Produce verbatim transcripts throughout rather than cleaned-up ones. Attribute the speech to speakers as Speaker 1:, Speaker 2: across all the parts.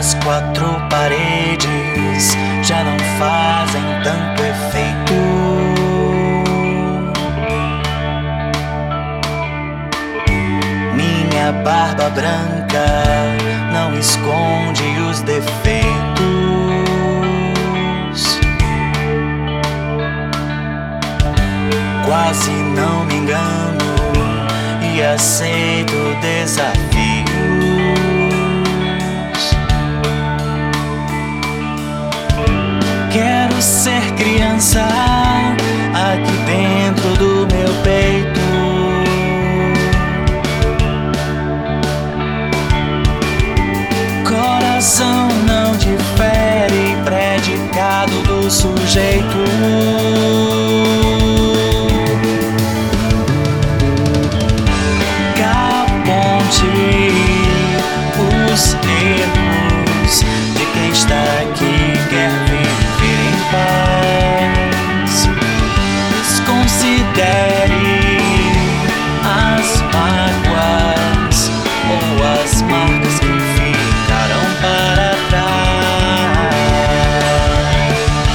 Speaker 1: As quatro paredes já não fazem tanto efeito. Minha barba branca não esconde os defeitos. Quase não me engano e aceito desafios. Quero ser criança aqui dentro do meu peito. Coração não difere, predicado do sujeito. Os erros de quem está aqui quer viver em paz. Desconsidere as mágoas ou as marcas que ficaram para trás.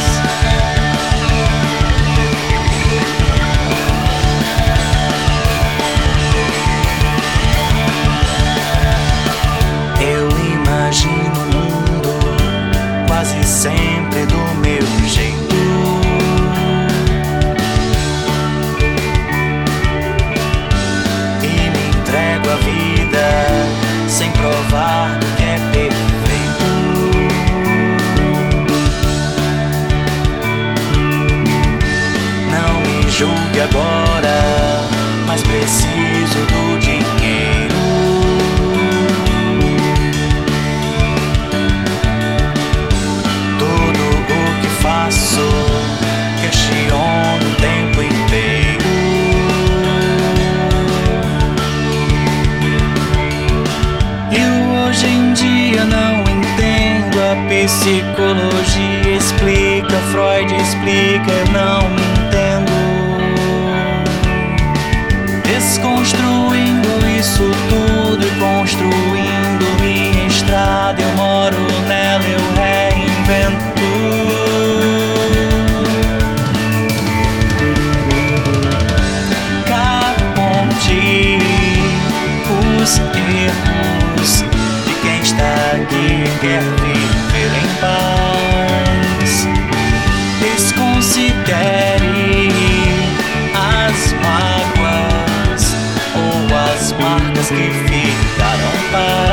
Speaker 1: Eu imagino o mundo quase sempre do meu jeito. E me entrego à vida sem provar que é perfeito. Não me julgue agora, mas preciso do dinheiro. Questiono o tempo inteiro. Eu hoje em dia não entendo. A psicologia explica, Freud explica, eu não entendo. Desconstruindo isso tudo e construindo minha estrada, eu moro nela, eu reinvento. Os erros de quem está aqui quer viver em paz. Desconsidere as mágoas ou as marcas que ficaram para